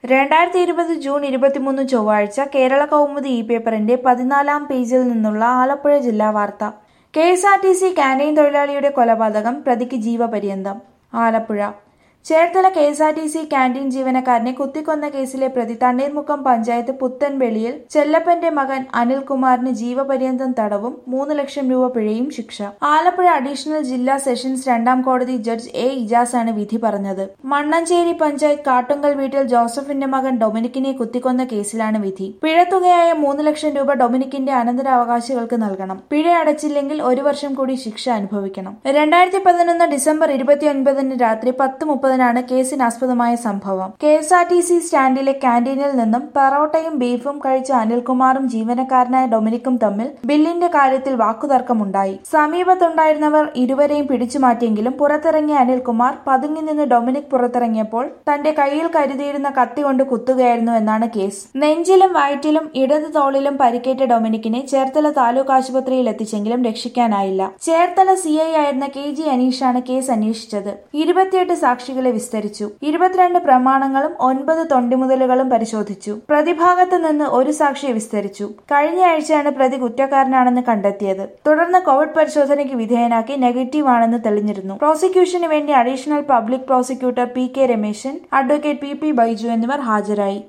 2020 June 23 ചൊവ്വാഴ്ച കേരള കൗമുദി പേപ്പറിന്റെ 14-ാം പേജിൽ നിന്നുള്ള ആലപ്പുഴ ജില്ലാ വാർത്ത. കെഎസ്ആർടിസി കാന്റീൻ തൊഴിലാളിയുടെ കൊലപാതകം, പ്രതിക്ക് ജീവപര്യന്തം. ആലപ്പുഴ ചേർത്തല കെഎസ്ആർടിസി കാന്റീൻ ജീവനക്കാരനെ കുത്തിക്കൊന്ന കേസിലെ പ്രതി തണ്ണീർമുക്കം പഞ്ചായത്ത് പുത്തൻവെളിയിൽ ചെല്ലപ്പന്റെ മകൻ അനിൽകുമാറിന് ജീവപര്യന്തം തടവും 3 ലക്ഷം രൂപ പിഴയും ശിക്ഷ. ആലപ്പുഴ അഡീഷണൽ ജില്ലാ സെഷൻസ് 2ാം കോടതി ജഡ്ജ് എ ഇജാസാണ് വിധി പറഞ്ഞത്. മണ്ണഞ്ചേരി പഞ്ചായത്ത് കാട്ടുങ്കൽ വീട്ടിൽ ജോസഫിന്റെ മകൻ ഡൊമിനിക്കിനെ കുത്തിക്കൊന്ന കേസിലാണ് വിധി. പിഴത്തുകയായ 3 ലക്ഷം രൂപ ഡൊമിനിക്കിന്റെ അനന്തരാവകാശികൾക്ക് നൽകണം. പിഴ അടച്ചില്ലെങ്കിൽ 1 വർഷം കൂടി ശിക്ഷ അനുഭവിക്കണം. 2011 ഡിസംബർ 29 രാത്രി 10:30 ാണ് കേസിനാസ്പദമായ സംഭവം. കെഎസ്ആർടിസി സ്റ്റാൻഡിലെ കാന്റീനിൽ നിന്നും പെറോട്ടയും ബീഫും കഴിച്ച അനിൽകുമാറും ജീവനക്കാരനായ ഡൊമിനിക്കും തമ്മിൽ ബില്ലിന്റെ കാര്യത്തിൽ വാക്കുതർക്കമുണ്ടായി. സമീപത്തുണ്ടായിരുന്നവർ ഇരുവരെയും പിടിച്ചുമാറ്റിയെങ്കിലും പുറത്തിറങ്ങിയ അനിൽകുമാർ പതുങ്ങി നിന്ന് ഡൊമിനിക് പുറത്തിറങ്ങിയപ്പോൾ തന്റെ കയ്യിൽ കരുതിയിരുന്ന കത്തി കൊണ്ട് കുത്തുകയായിരുന്നു എന്നാണ് കേസ്. നെഞ്ചിലും വയറ്റിലും ഇടത് തോളിലും പരിക്കേറ്റ ഡൊമിനിക്കിനെ ചേർത്തല താലൂക്ക് ആശുപത്രിയിൽ എത്തിച്ചെങ്കിലും രക്ഷിക്കാനായില്ല. ചേർത്തല സിഐ ആയിരുന്ന KG അനീഷാണ് കേസ് അന്വേഷിച്ചത്. 28 സാക്ഷികളെ വിസ്തരിച്ചു. 22 പ്രമാണങ്ങളും 9 തൊണ്ടിമുതലുകളും പരിശോധിച്ചു. പ്രതിഭാഗത്ത് നിന്ന് ഒരു സാക്ഷിയെ വിസ്തരിച്ചു. കഴിഞ്ഞ ആഴ്ചയാണ് പ്രതി കുറ്റക്കാരനാണെന്ന് കണ്ടെത്തിയത്. തുടർന്ന് കോവിഡ് പരിശോധനയ്ക്ക് വിധേയനാക്കി നെഗറ്റീവ് ആണെന്ന് തെളിഞ്ഞിരുന്നു. പ്രോസിക്യൂഷന് വേണ്ടി additional public prosecutor PK Rameshan, advocate PP Baiju എന്നിവർ ഹാജരായി.